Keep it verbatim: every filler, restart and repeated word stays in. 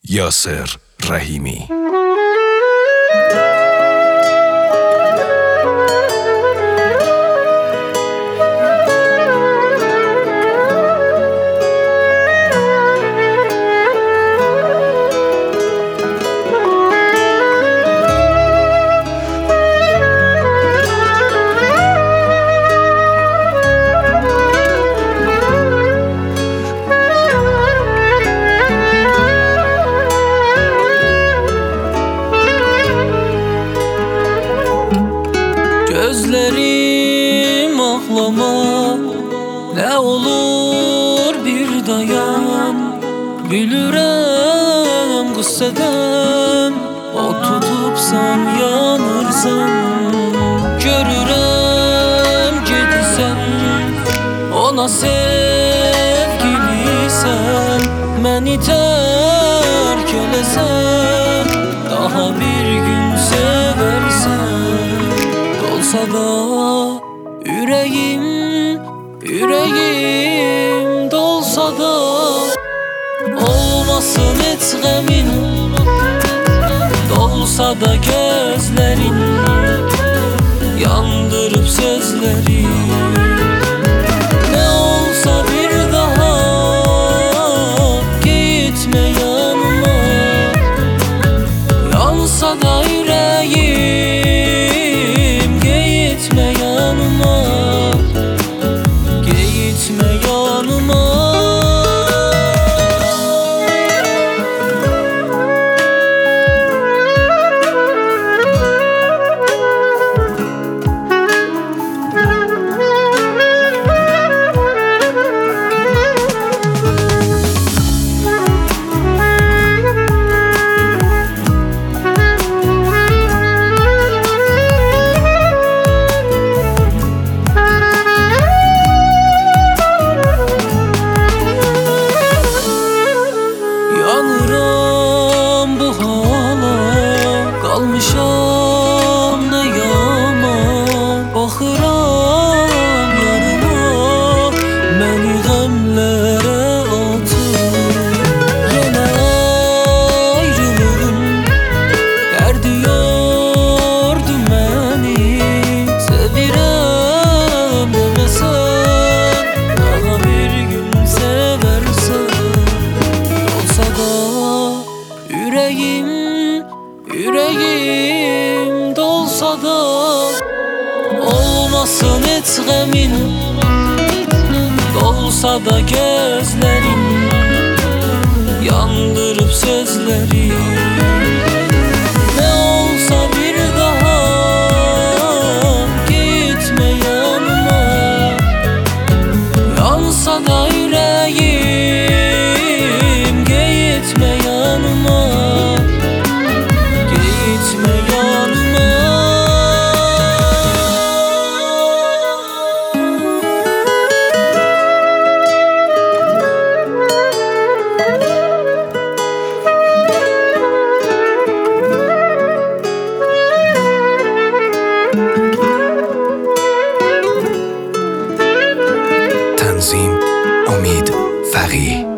یاسر رحیمی. Gözlerim ağlama, ne olur bir dayan. Gülürəm qüssədən, o tutup sen yanırsan. Görürəm gedirsən, ona sevgilisən. Məni tərk eləsən, daha bir gün seversən. Dolsa da yüreğim, yüreğim dolsa da olmasın hiç qəmin. Dolsa da gözlerin, yandırıp sözleri. Ne olsa bir daha gitme yanıma. Yansa da yüreğim, gitme yanıma, gitme yanıma. Yanıram bu hala, kalmışam ne yaman. Baxıram yarıma, məni qəmlərə atır. Yenə ayrılığın dərdi yordu məni. Sevirəm deməsən, daha bir gün seversən. Yüreğim, yüreğim dolsa da olmasın hiç qəmin. Dolsa da gözlerin, yandırıp sözleri. Ne olsa bir daha gitme yanıma. Yansa da yüreğim, gitme yanıma, gitme yanıma. تنظیم امید فقیه.